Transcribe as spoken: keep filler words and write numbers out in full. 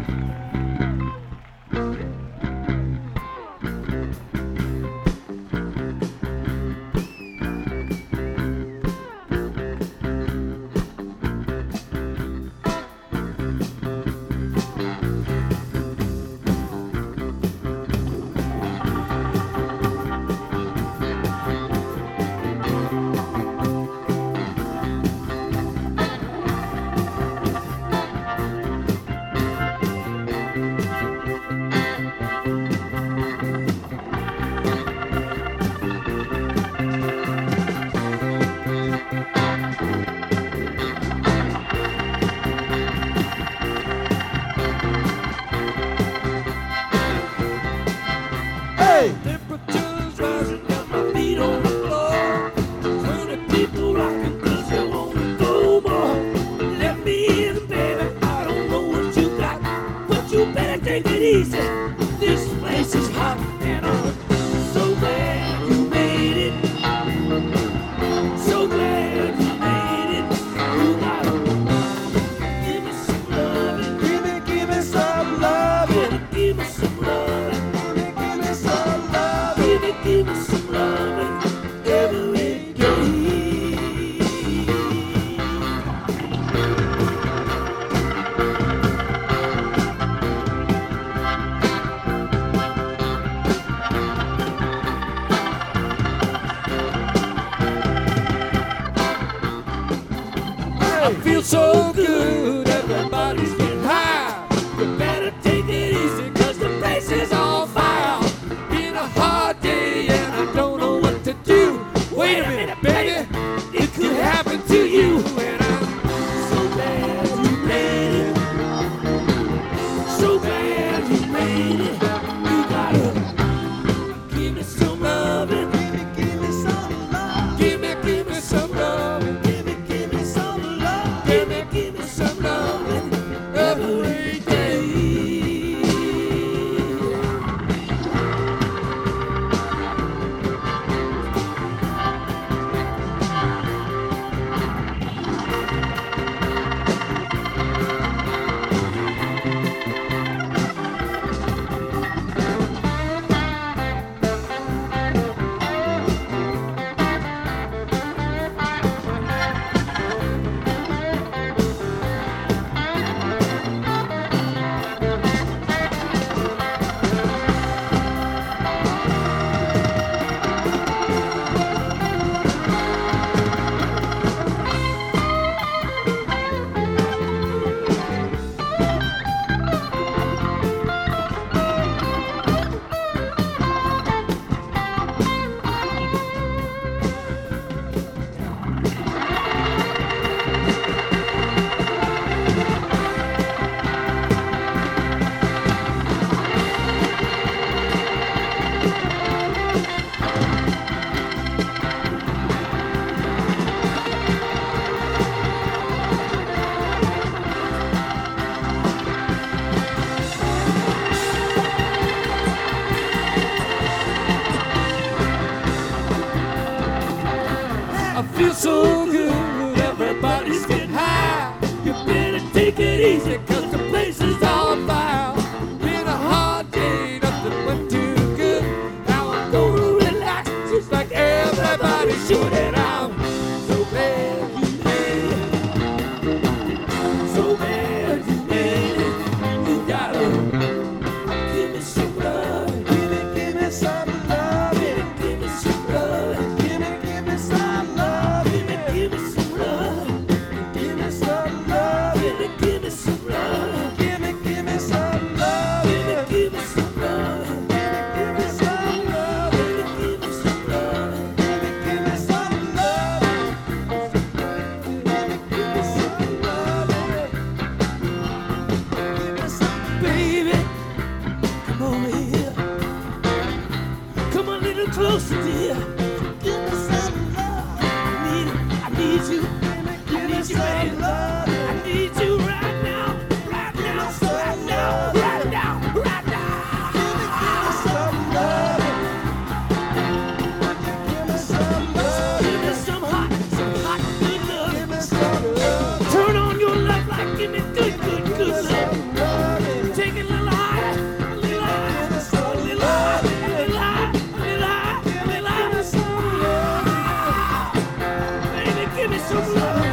Temperatures rising, got my feet on the floor. Twenty people rocking 'cause you wanna go more. Let me in, baby, I don't know what you got, but you better take it easy. This place is hot and I'm so glad you made it. So glad you made it. You gotta give me some loving. Give me, give me some loving. Give me some loving. Give me some loving. Give me, give me some loving every day. I feel so good, everybody's getting high. You better take it easy, 'cause the place is on fire. Been a hard day and I don't know what to do. Wait a minute, baby, it could happen to you. And I'm so glad you made it. So glad you made it. You gotta give me some loving. Give me, give me some love. Give me, give me some loving. Give me, give me some love. Give me, give me some loving every day. I feel so good, everybody's getting high. You better take it easy, 'cause the place is on fire. Been a hard day, nothing went too good. Now I'm gonna relax, just like everybody should. And I'm so glad you made it. So glad you made it. You gotta give me some love. Give me, give me some love. Give me, give me some love. Give me, give me some love. Give me, give me some love. Give me some love. Give me, give me some love. Give me, give me some love. Give me, give me some love. Give me some love. Give me, give me some love. Give me, give me some love. Give me, give me some love. Give me some, Baby, come over here. Come a little closer, dear. give me some love. I need, I need you. Give me I need you, some baby. love. I need you right now, right now, right now, right now, right now. Give me some love. Give me some love. Give me some hot, some hot good love. Give me some love. Turn on your love light, give me good, good, good love. Some love. Take me some love.